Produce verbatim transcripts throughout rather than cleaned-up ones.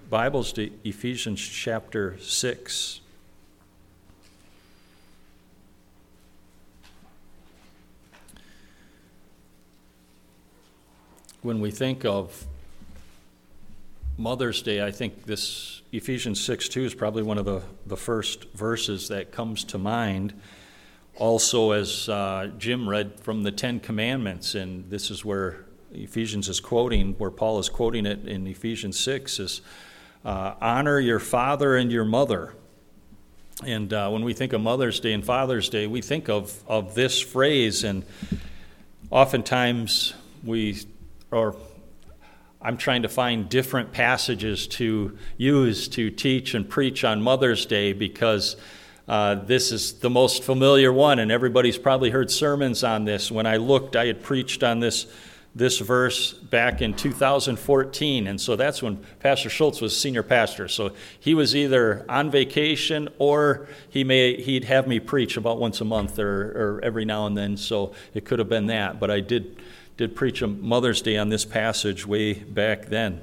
Bibles to Ephesians chapter six. When we think of Mother's Day, I think this Ephesians six two is probably one of the, the first verses that comes to mind. Also, as uh, Jim read from the Ten Commandments, and this is where Ephesians is quoting, where Paul is quoting it in Ephesians six, is uh, honor your father and your mother. And uh, when we think of Mother's Day and Father's Day, we think of, of this phrase, and oftentimes we, or I'm trying to find different passages to use to teach and preach on Mother's Day because uh, this is the most familiar one, and everybody's probably heard sermons on this. When I looked, I had preached on this this verse back in two thousand fourteen, and so that's when Pastor Schultz was senior pastor. So he was either on vacation or he may he'd have me preach about once a month or, or every now and then. So it could have been that, but I did did preach a Mother's Day on this passage way back then.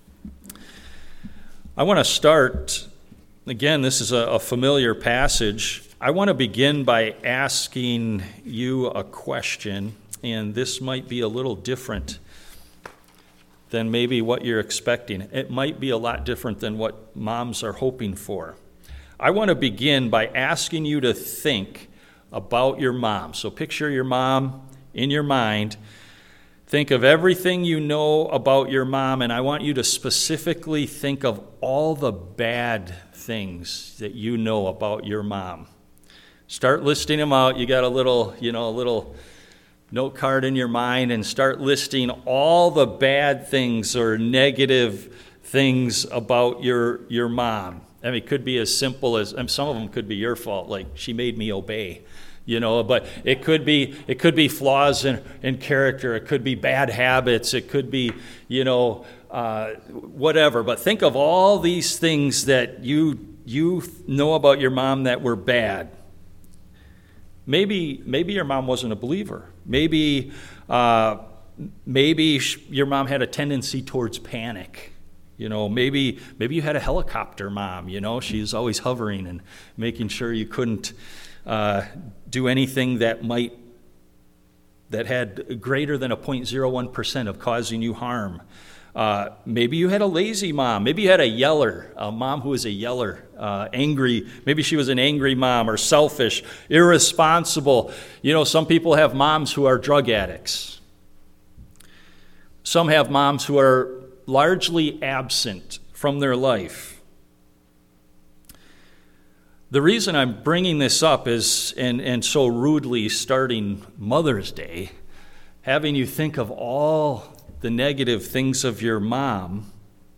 I want to start, again, this is a, a familiar passage. I want to begin by asking you a question, and this might be a little different than maybe what you're expecting. It might be a lot different than what moms are hoping for. I want to begin by asking you to think about your mom. So picture your mom in your mind. Think of everything you know about your mom, and I want you to specifically think of all the bad things that you know about your mom. Start listing them out. You got a little, you know, a little note card in your mind, and start listing all the bad things or negative things about your your mom. I mean, it could be as simple as, and some of them could be your fault, like she made me obey. You know, but it could be it could be flaws in, in character. It could be bad habits. It could be, you know, uh, whatever. But think of all these things that you you know about your mom that were bad. Maybe maybe your mom wasn't a believer. Maybe uh, maybe your mom had a tendency towards panic. You know, maybe maybe you had a helicopter mom. You know, she's always hovering and making sure you couldn't Uh, do anything that might, that had greater than a zero point zero one percent of causing you harm. Uh, maybe you had a lazy mom. Maybe you had a yeller, a mom who was a yeller, uh, angry. Maybe she was an angry mom, or selfish, irresponsible. You know, some people have moms who are drug addicts. Some have moms who are largely absent from their life. The reason I'm bringing this up is, and, and so rudely starting Mother's Day, having you think of all the negative things of your mom,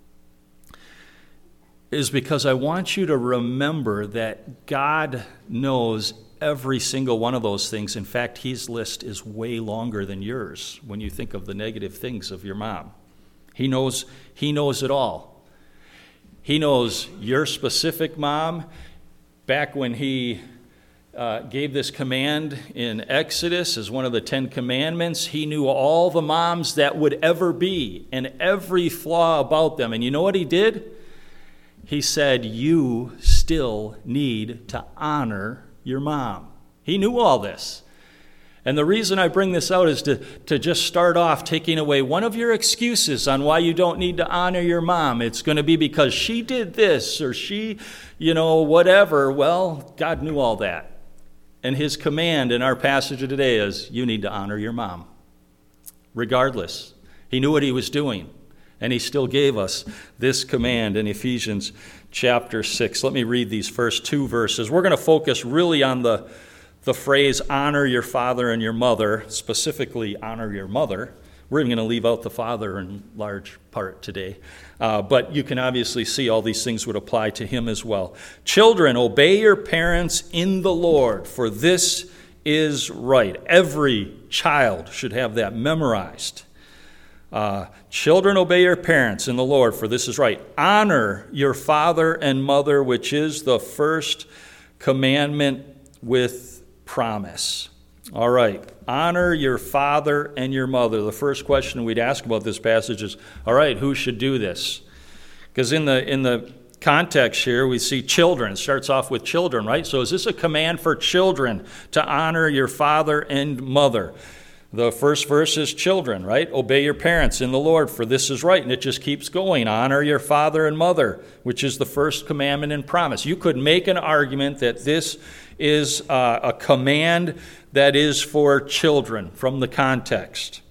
is because I want you to remember that God knows every single one of those things. In fact, His list is way longer than yours when you think of the negative things of your mom. He knows, He knows it all. He knows your specific mom. Back when he uh, gave this command in Exodus as one of the Ten Commandments, he knew all the moms that would ever be and every flaw about them. And you know what he did? He said, you still need to honor your mom. He knew all this. And the reason I bring this out is to, to just start off taking away one of your excuses on why you don't need to honor your mom. It's going to be because she did this or she, you know, whatever. Well, God knew all that. And His command in our passage of today is you need to honor your mom. Regardless. He knew what He was doing. And He still gave us this command in Ephesians chapter six. Let me read these first two verses. We're going to focus really on the The phrase, honor your father and your mother, specifically honor your mother. We're even going to leave out the father in large part today. Uh, but you can obviously see all these things would apply to him as well. Children, obey your parents in the Lord, for this is right. Every child should have that memorized. Uh, Children, obey your parents in the Lord, for this is right. Honor your father and mother, which is the first commandment with promise. All right. Honor your father and your mother. The first question we'd ask about this passage is, all right, who should do this? Because in the in the context here, we see children. It starts off with children, right? So is this a command for children to honor your father and mother? The first verse is children, right? Obey your parents in the Lord, for this is right. And it just keeps going. Honor your father and mother, which is the first commandment and promise. You could make an argument that this is uh, a command that is for children from the context.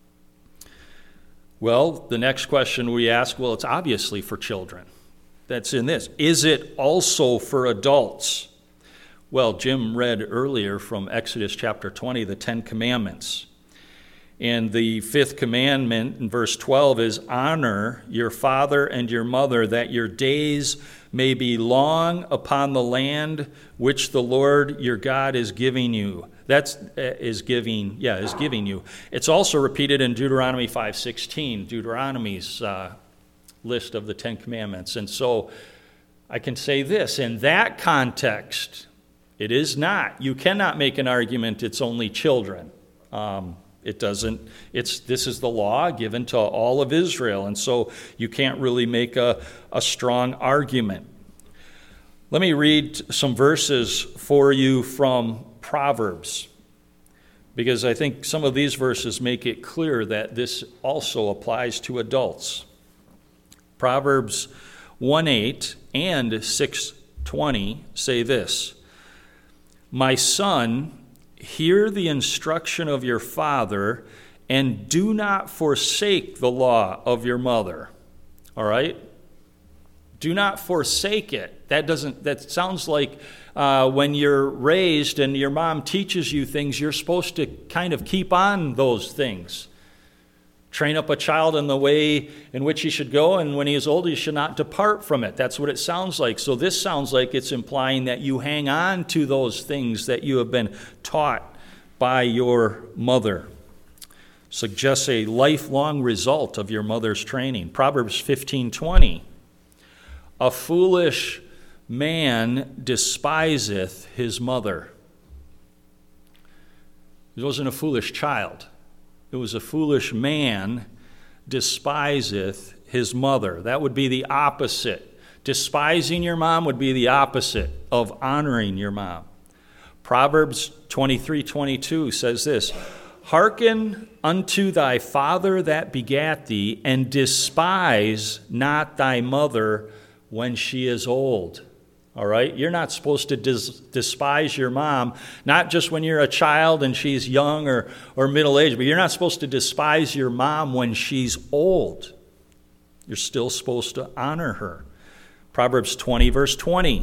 Well, the next question we ask, well, it's obviously for children. That's in this. Is it also for adults? Well, Jim read earlier from Exodus chapter twenty, the Ten Commandments. And the fifth commandment in verse twelve is, honor your father and your mother, that your days may be long upon the land which the Lord your God is giving you. That's is giving, yeah, is giving you. It's also repeated in Deuteronomy five sixteen, Deuteronomy's uh, list of the Ten Commandments. And so I can say this, in that context, it is not. You cannot make an argument it's only children. Um, it doesn't. It's this is the law given to all of Israel, and so you can't really make a, a strong argument. Let me read some verses for you from Proverbs, because I think some of these verses make it clear that this also applies to adults. Proverbs one eight and six twenty say this, my son, hear the instruction of your father, and do not forsake the law of your mother. All right? Do not forsake it. That doesn't. That sounds like uh, when you're raised and your mom teaches you things, you're supposed to kind of keep on those things. Train up a child in the way in which he should go, and when he is old, he should not depart from it. That's what it sounds like. So this sounds like it's implying that you hang on to those things that you have been taught by your mother. Suggests a lifelong result of your mother's training. Proverbs fifteen twenty. A foolish man despiseth his mother. He wasn't a foolish child. It was a foolish man despiseth his mother. That would be the opposite. Despising your mom would be the opposite of honoring your mom. Proverbs twenty-three twenty-two says this, hearken unto thy father that begat thee, and despise not thy mother when she is old. All right? You're not supposed to dis- despise your mom, not just when you're a child and she's young or, or middle-aged, but you're not supposed to despise your mom when she's old. You're still supposed to honor her. Proverbs twenty, verse twenty.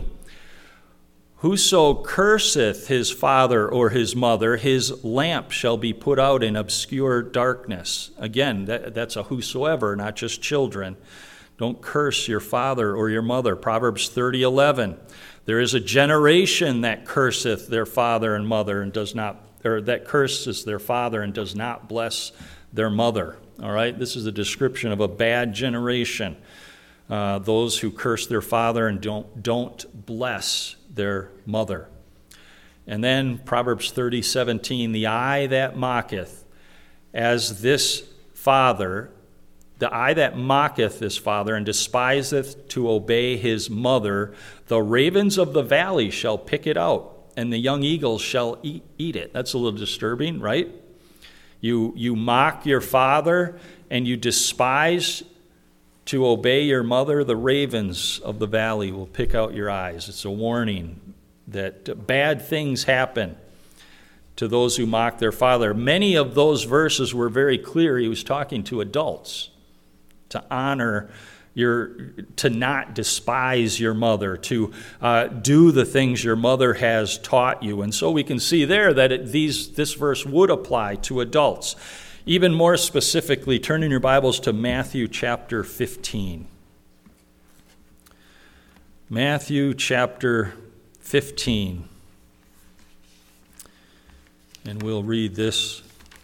Whoso curseth his father or his mother, his lamp shall be put out in obscure darkness. Again, that, that's a whosoever, not just children. Don't curse your father or your mother. Proverbs thirty eleven. There is a generation that curseth their father and mother and does not, or that curses their father and does not bless their mother. All right? This is a description of a bad generation. Uh, those who curse their father and don't don't bless their mother. And then Proverbs thirty seventeen. The eye that mocketh, as this father. The eye that mocketh his father and despiseth to obey his mother, the ravens of the valley shall pick it out, and the young eagles shall eat, eat it. That's a little disturbing, right? You, you mock your father and you despise to obey your mother, the ravens of the valley will pick out your eyes. It's a warning that bad things happen to those who mock their father. Many of those verses were very clear. He was talking to adults. To honor your, to not despise your mother, to uh, do the things your mother has taught you. And so we can see there that it, these this verse would apply to adults. Even more specifically, turn in your Bibles to Matthew chapter fifteen. Matthew chapter fifteen. And we'll read this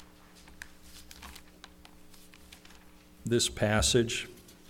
this passage.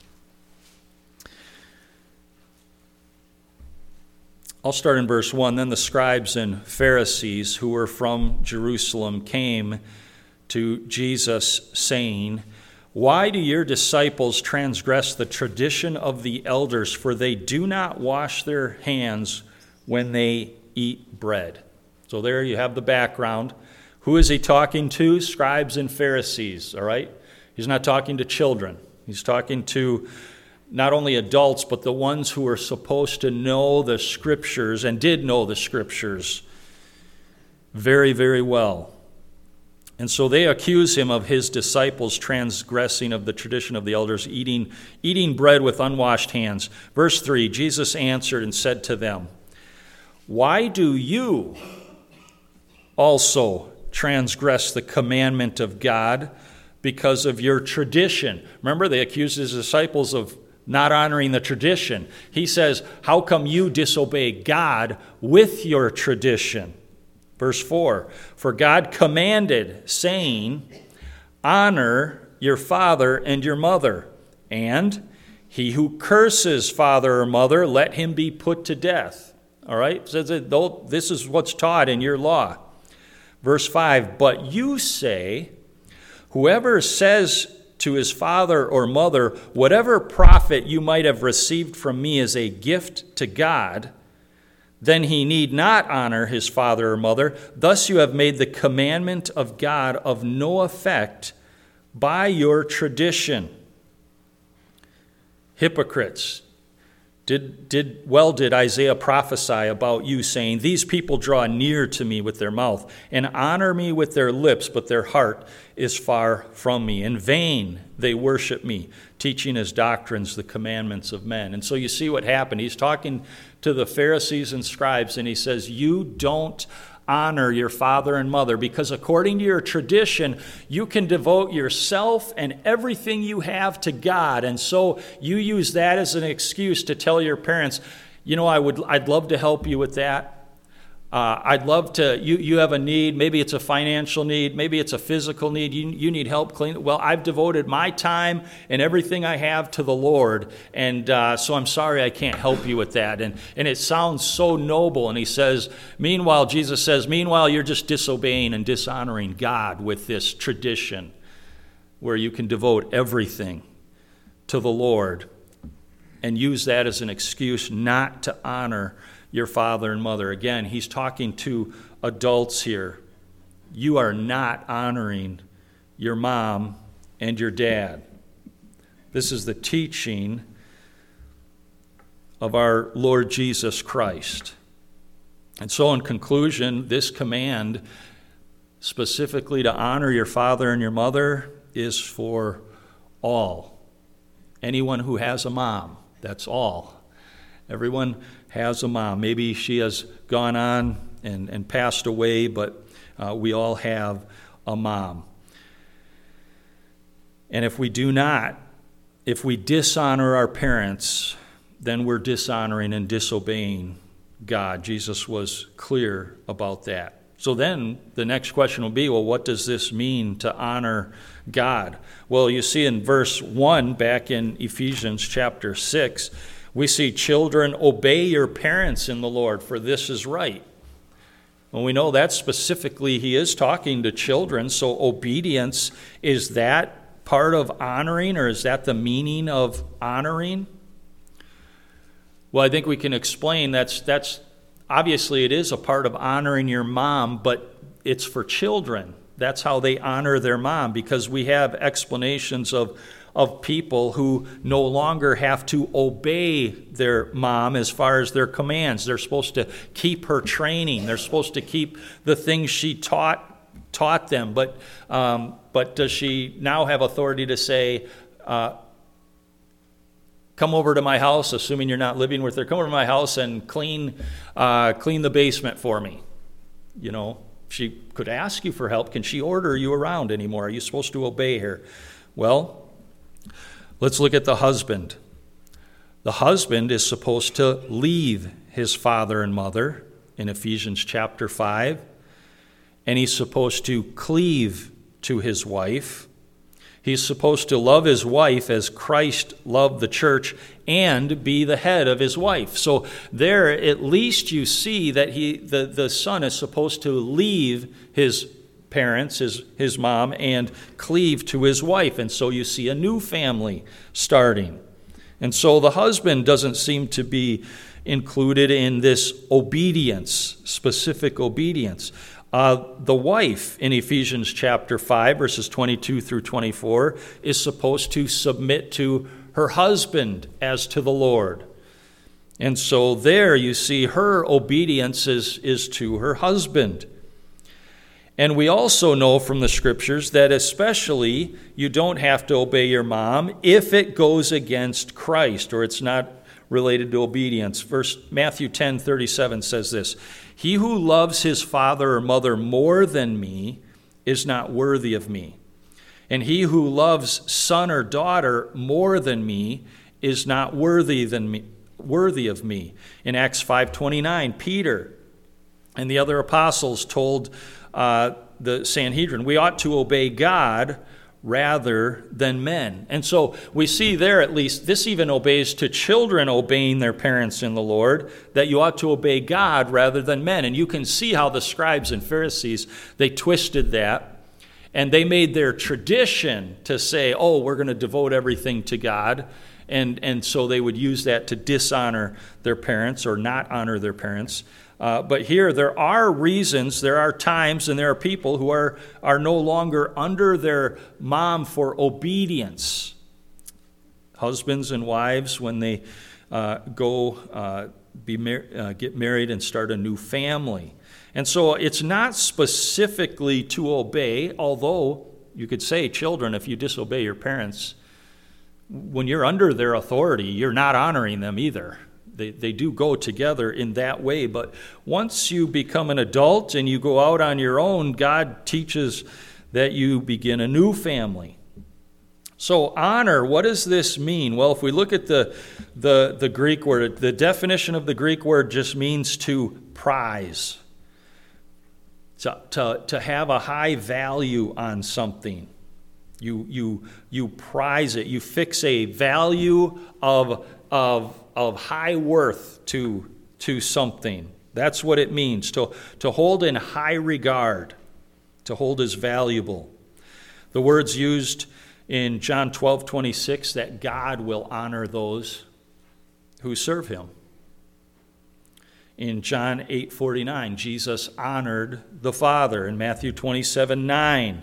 I'll start in verse one. Then the scribes and Pharisees who were from Jerusalem came to Jesus, saying, Why do your disciples transgress the tradition of the elders? For they do not wash their hands when they eat bread. So there you have the background. Who is he talking to? Scribes and Pharisees, all right? He's not talking to children. He's talking to not only adults, but the ones who are supposed to know the Scriptures and did know the Scriptures very, very well. And so they accuse him of his disciples transgressing of the tradition of the elders, eating, eating bread with unwashed hands. Verse three, Jesus answered and said to them, why do you also transgress the commandment of God because of your tradition? Remember, they accused his disciples of not honoring the tradition. He says, how come you disobey God with your tradition? Verse four, for God commanded, saying, honor your father and your mother, and he who curses father or mother, let him be put to death. All right? So this is what's taught in your law. Verse five, but you say, whoever says to his father or mother, whatever profit you might have received from me as a gift to God, then he need not honor his father or mother. Thus you have made the commandment of God of no effect by your tradition. Hypocrites, did, did well did Isaiah prophesy about you, saying, these people draw near to me with their mouth and honor me with their lips, but their heart is far from me. In vain they worship me, teaching as doctrines the commandments of men. And so you see what happened. He's talking to the Pharisees and scribes, and he says, you don't honor your father and mother because according to your tradition, you can devote yourself and everything you have to God. And so you use that as an excuse to tell your parents, you know, I would, I'd love to help you with that. Uh, I'd love to, you, you have a need, maybe it's a financial need, maybe it's a physical need, you, you need help clean. Well, I've devoted my time and everything I have to the Lord, and uh, so I'm sorry I can't help you with that. And, and it sounds so noble, and he says, meanwhile, Jesus says, meanwhile, you're just disobeying and dishonoring God with this tradition where you can devote everything to the Lord and use that as an excuse not to honor your father and mother. Again, he's talking to adults here. You are not honoring your mom and your dad. This is the teaching of our Lord Jesus Christ. And so in conclusion, this command specifically to honor your father and your mother is for all. Anyone who has a mom, that's all. Everyone has a mom. Maybe she has gone on and, and passed away, but uh, we all have a mom. And if we do not, if we dishonor our parents, then we're dishonoring and disobeying God. Jesus was clear about that. So then the next question will be, well, what does this mean to honor God? Well, you see in verse one, back in Ephesians chapter six, we see, children, obey your parents in the Lord, for this is right. Well, we know that specifically he is talking to children, so obedience, is that part of honoring, or is that the meaning of honoring? Well, I think we can explain that's, that's obviously it is a part of honoring your mom, but it's for children. That's how they honor their mom, because we have explanations of of people who no longer have to obey their mom as far as their commands. They're supposed to keep her training. They're supposed to keep the things she taught taught them. But um, but does she now have authority to say, uh, come over to my house, assuming you're not living with her, come over to my house and clean uh, clean the basement for me? You know, she could ask you for help. Can she order you around anymore? Are you supposed to obey her? Well, let's look at the husband. The husband is supposed to leave his father and mother in Ephesians chapter five, and he's supposed to cleave to his wife. He's supposed to love his wife as Christ loved the church and be the head of his wife. So there, at least you see that he, the, the son is supposed to leave his parents, his, his mom, and cleave to his wife. And so you see a new family starting. And so the husband doesn't seem to be included in this obedience, specific obedience. Uh, the wife in Ephesians chapter five, verses twenty-two through twenty-four, is supposed to submit to her husband as to the Lord. And so there you see her obedience is, is to her husband. And we also know from the scriptures that especially you don't have to obey your mom if it goes against Christ or it's not related to obedience. Verse Matthew ten thirty-seven says this, "He who loves his father or mother more than me is not worthy of me. And he who loves son or daughter more than me is not worthy than me, worthy of me." In Acts five twenty-nine, Peter and the other apostles told uh, the Sanhedrin, we ought to obey God rather than men. And so we see there, at least, this even obeys to children obeying their parents in the Lord, that you ought to obey God rather than men. And you can see how the scribes and Pharisees, they twisted that, and they made their tradition to say, oh, we're going to devote everything to God. And, and so they would use that to dishonor their parents or not honor their parents. Uh, but here there are reasons, there are times, and there are people who are, are no longer under their mom for obedience. Husbands and wives, when they uh, go uh, be mar- uh, get married and start a new family. And so it's not specifically to obey, although you could say, children, if you disobey your parents, when you're under their authority, you're not honoring them either. They, they do go together in that way. But once you become an adult and you go out on your own, God teaches that you begin a new family. So honor, what does this mean? Well, if we look at the, the, the Greek word, the definition of the Greek word just means to prize, to, to, to have a high value on something. You, you, you prize it. You fix a value of, of, of high worth to, to something. That's what it means, to, to hold in high regard, to hold as valuable. The words used in John twelve twenty-six, that God will honor those who serve him. In John eight forty-nine, Jesus honored the Father. In Matthew twenty-seven nine,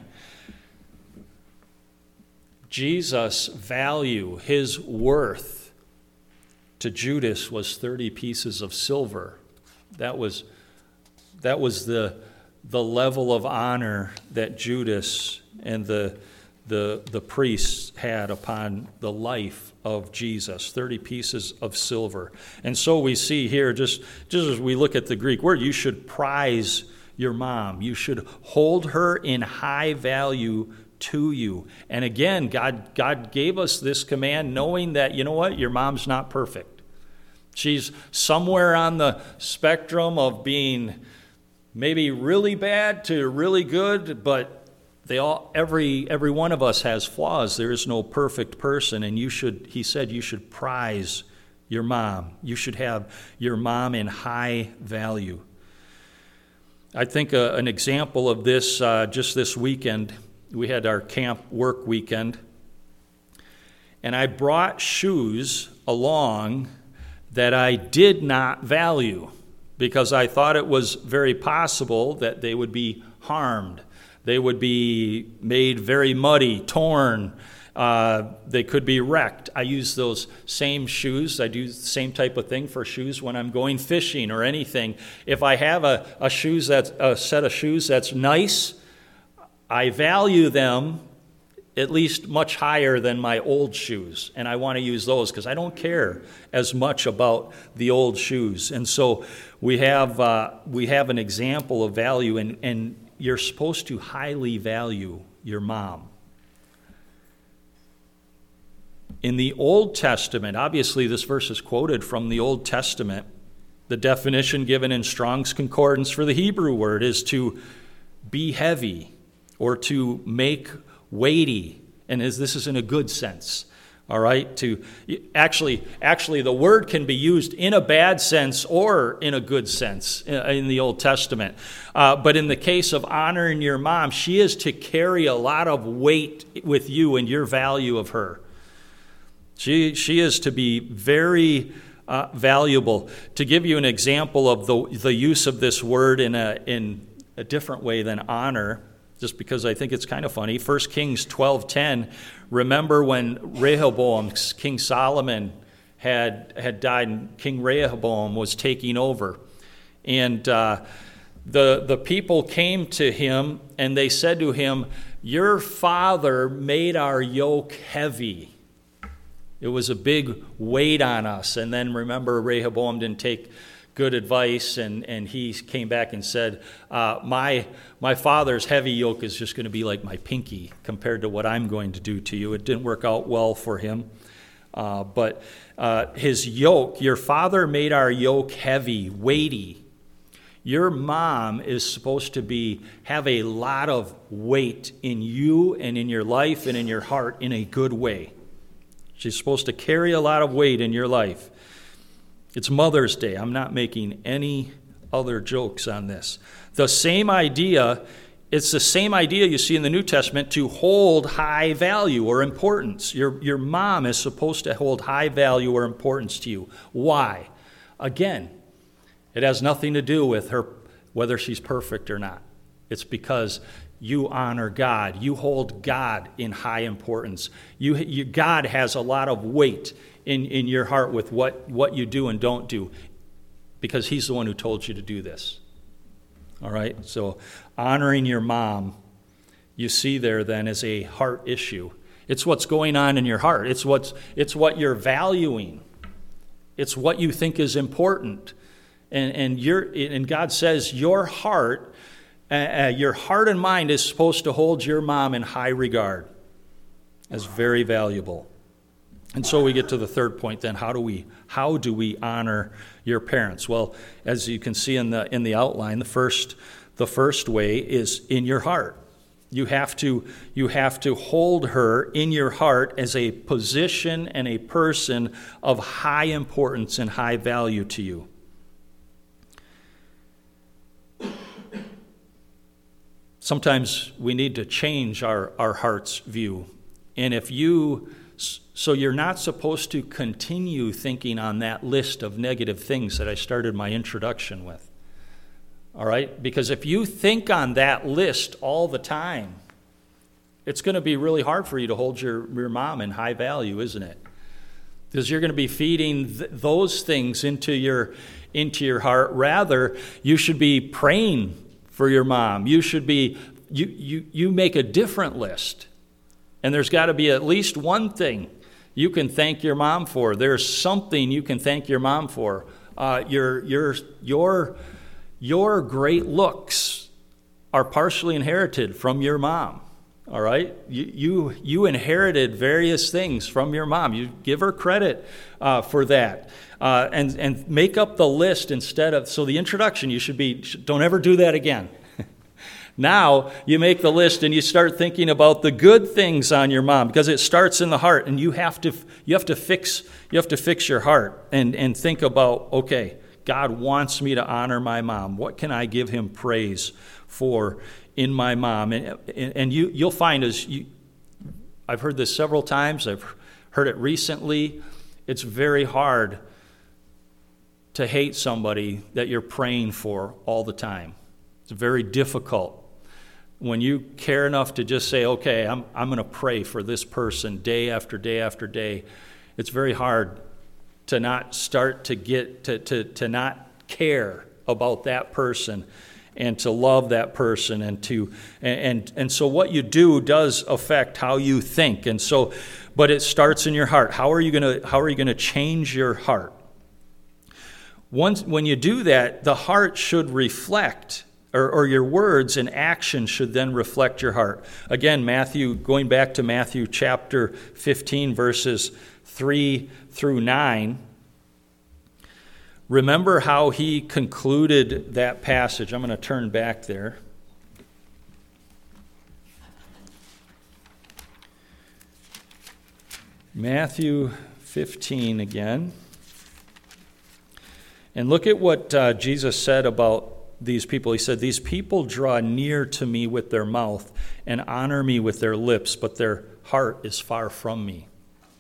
Jesus' value, his worth to Judas was thirty pieces of silver. That was, that was the, the level of honor that Judas and the, the, the priests had upon the life of Jesus, thirty pieces of silver. And so we see here, just, just as we look at the Greek word, you should prize your mom. You should hold her in high value to you. And again, God, God gave us this command knowing that, you know what, your mom's not perfect. She's somewhere on the spectrum of being maybe really bad to really good, but they all, every every one of us has flaws. There is no perfect person, and you should, he said, you should prize your mom. You should have your mom in high value. I think uh, an example of this, uh, just this weekend, we had our camp work weekend, and I brought shoes along that I did not value because I thought it was very possible that they would be harmed. They would be made very muddy, torn. Uh, they could be wrecked. I use those same shoes. I do the same type of thing for shoes when I'm going fishing or anything. If I have a, a shoes that's a set of shoes that's nice, I value them at least much higher than my old shoes, and I want to use those because I don't care as much about the old shoes. And so we have uh, we have an example of value, and, and you're supposed to highly value your mom. In the Old Testament, obviously this verse is quoted from the Old Testament. The definition given in Strong's Concordance for the Hebrew word is to be heavy, or to make weighty, and as this is in a good sense. All right, to actually, actually, the word can be used in a bad sense or in a good sense in the Old Testament. Uh, but in the case of honoring your mom, she is to carry a lot of weight with you and your value of her. She she is to be very uh, valuable. To give you an example of the the use of this word in a in a different way than honor, just because I think it's kind of funny. First Kings twelve ten. Remember when Rehoboam, King Solomon, had had died, and King Rehoboam was taking over, and uh, the the people came to him and they said to him, "Your father made our yoke heavy. It was a big weight on us." And then remember, Rehoboam didn't take good advice, and, and he came back and said, uh, my my father's heavy yoke is just going to be like my pinky compared to what I'm going to do to you. It didn't work out well for him. Uh, but uh, his yoke, your father made our yoke heavy, weighty. Your mom is supposed to be have a lot of weight in you and in your life and in your heart in a good way. She's supposed to carry a lot of weight in your life. It's Mother's Day. I'm not making any other jokes on this. The same idea, it's the same idea you see in the New Testament to hold high value or importance. Your, your mom is supposed to hold high value or importance to you. Why? Again, it has nothing to do with her, whether she's perfect or not. It's because you honor God. You hold God in high importance. You, you, God has a lot of weight in, in your heart with what, what you do and don't do, because he's the one who told you to do this. All right? So honoring your mom, you see there then, is a heart issue. It's what's going on in your heart. It's what's it's what you're valuing. It's what you think is important. And and you're and God says your heart, uh, your heart and mind is supposed to hold your mom in high regard as very valuable. And so we get to the third point then. How do we how do we honor your parents? Well, as you can see in the in the outline, the first the first way is in your heart. You have to you have to hold her in your heart as a position and a person of high importance and high value to you. Sometimes we need to change our, our heart's view. And if you So you're not supposed to continue thinking on that list of negative things that I started my introduction with. All right? Because if you think on that list all the time, it's going to be really hard for you to hold your, your mom in high value, isn't it? Because you're going to be feeding th- those things into your, into your heart. Rather, you should be praying for your mom. You should be, you, you, you make a different list. And there's got to be at least one thing you can thank your mom for. There's something you can thank your mom for. Uh, your, your, your, your great looks are partially inherited from your mom. All right? You, you, you inherited various things from your mom. You give her credit uh, for that. Uh, and, and make up the list instead of, so the introduction, you should be, don't ever do that again. Now you make the list and you start thinking about the good things on your mom, because it starts in the heart, and you have to you have to fix you have to fix your heart and, and think about, okay, God wants me to honor my mom. What can I give him praise for in my mom? And, and you you'll find, as you, I've heard this several times, I've heard it recently, it's very hard to hate somebody that you're praying for all the time. It's very difficult. When you care enough to just say, okay, I'm I'm going to pray for this person day after day after day, it's very hard to not start to get, to, to, to not care about that person and to love that person. And to and, and and so what you do does affect how you think. And so, but it starts in your heart. How are you going to how are you going to change your heart? Once when you do that, the heart should reflect, Or, or your words and actions should then reflect your heart. Again, Matthew, going back to Matthew chapter fifteen, verses three through nine. Remember how he concluded that passage. I'm going to turn back there. Matthew fifteen again. And look at what uh, Jesus said about these people. He said, "These people draw near to me with their mouth and honor me with their lips, but their heart is far from me."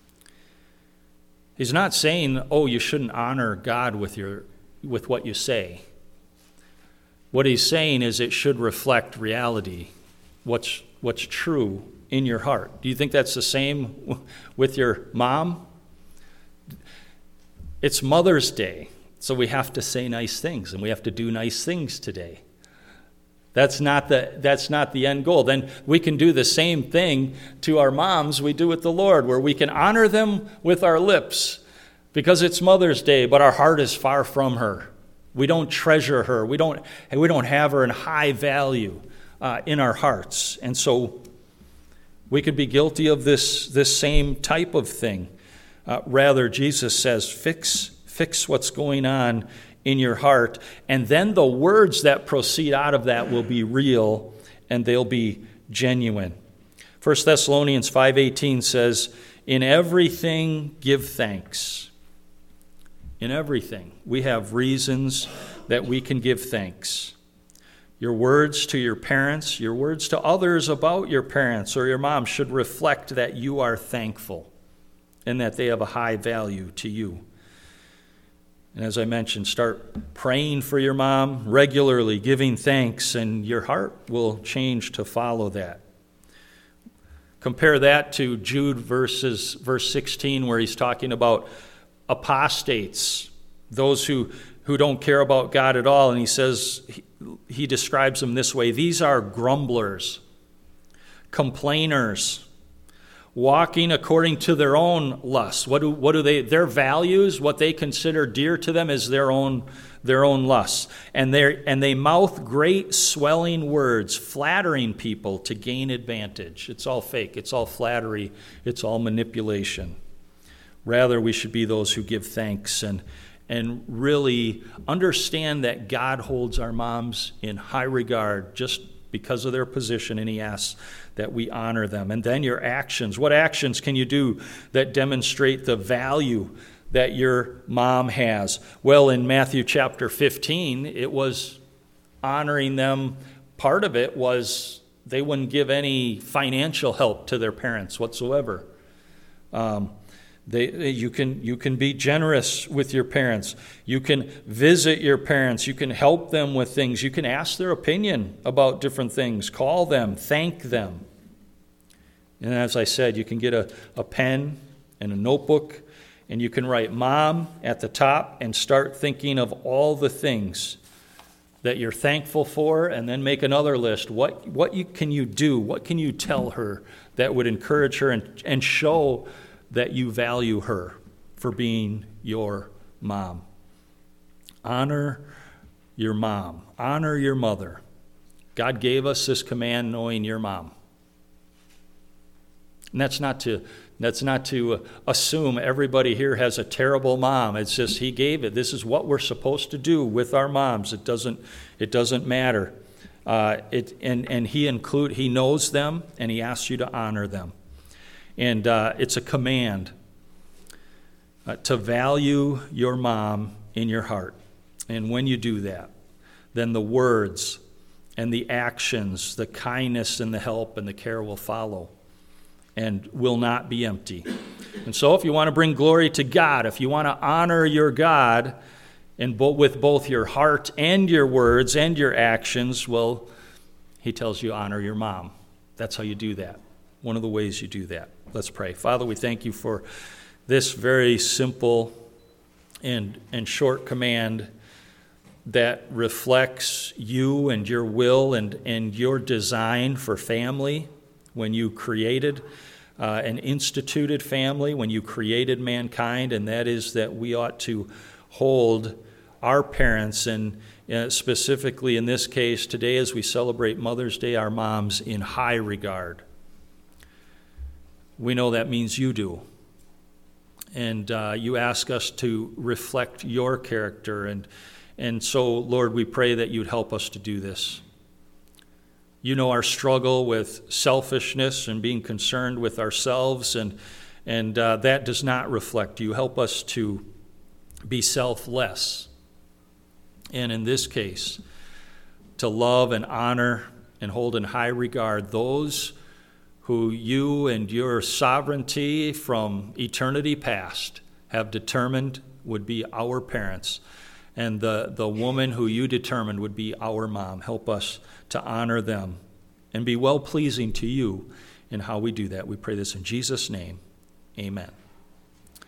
He's not saying, oh, you shouldn't honor God with your with what you say. What he's saying is it should reflect reality, what's what's true in your heart. Do you think that's the same with your mom? It's Mother's Day, so we have to say nice things, and we have to do nice things today. That's not the that's not the end goal. Then we can do the same thing to our moms we do with the Lord, where we can honor them with our lips because it's Mother's Day, but our heart is far from her. We don't treasure her. We don't we don't have her in high value uh, in our hearts. And so we could be guilty of this, this same type of thing. Uh, rather, Jesus says, fix fix what's going on in your heart, and then the words that proceed out of that will be real and they'll be genuine. First Thessalonians five eighteen says, "In everything give thanks." In everything. We have reasons that we can give thanks. Your words to your parents, your words to others about your parents or your mom should reflect that you are thankful and that they have a high value to you. And as I mentioned, start praying for your mom regularly, giving thanks, and your heart will change to follow that. Compare that to Jude verses, verse sixteen, where he's talking about apostates, those who, who don't care about God at all. And he says, he, he describes them this way: these are grumblers, complainers, walking according to their own lusts. What do what do they their values, what they consider dear to them is their own their own lusts. And they and they mouth great swelling words, flattering people to gain advantage. It's all fake, it's all flattery, it's all manipulation. Rather, we should be those who give thanks and and really understand that God holds our moms in high regard just because of their position, and he asks that we honor them. And then your actions. What actions can you do that demonstrate the value that your mom has? Well, in Matthew chapter fifteen, it was honoring them. Part of it was they wouldn't give any financial help to their parents whatsoever. Um, They, you can you can be generous with your parents. You can visit your parents. You can help them with things. You can ask their opinion about different things. Call them. Thank them. And as I said, you can get a, a pen and a notebook, and you can write "Mom" at the top and start thinking of all the things that you're thankful for, and then make another list. What what you, can you do? What can you tell her that would encourage her and, and show that you value her for being your mom? Honor your mom. Honor your mother. God gave us this command knowing your mom. And that's not to that's not to assume everybody here has a terrible mom. It's just he gave it. This is what we're supposed to do with our moms. It doesn't it doesn't matter. Uh, it and and he include he knows them, and he asks you to honor them. And uh, it's a command uh, to value your mom in your heart. And when you do that, then the words and the actions, the kindness and the help and the care will follow and will not be empty. And so if you want to bring glory to God, if you want to honor your God and bo- with both your heart and your words and your actions, well, he tells you honor your mom. That's how you do that. One of the ways you do that. Let's pray. Father, we thank you for this very simple and, and short command that reflects you and your will and, and your design for family when you created uh, and instituted family, when you created mankind, and that is that we ought to hold our parents, and uh, specifically in this case today as we celebrate Mother's Day, our moms, in high regard. We know that means you do. And uh, you ask us to reflect your character. And, and so, Lord, we pray that you'd help us to do this. You know our struggle with selfishness and being concerned with ourselves and, And uh, that does not reflect you. Help us to be selfless. And in this case, to love and honor and hold in high regard those who you and your sovereignty from eternity past have determined would be our parents. And the, the woman who you determined would be our mom. Help us to honor them and be well-pleasing to you in how we do that. We pray this in Jesus' name. Amen.